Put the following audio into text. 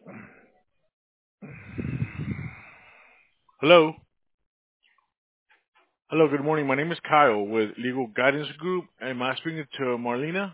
Hello. Hello, good morning. My name is Kyle with Legal Guidance Group. Am I speaking to Marlena?